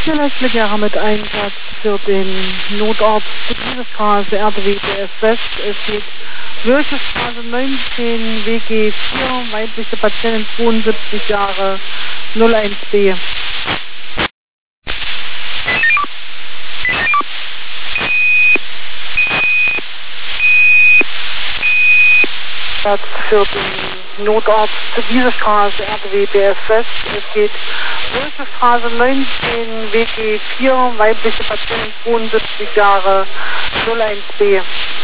Hier Leitblickhärer mit Einsatz für den Notarzt Betriebsstraße RWDS West. Es geht Würschestraße 19, WG 4, weibliche Patientin 72 Jahre, 01B. Für den Notarzt Betriebsstraße RWDS West. Es geht Würschestraße 19, WG 4, weibliche Patientin 72 Jahre, 01B.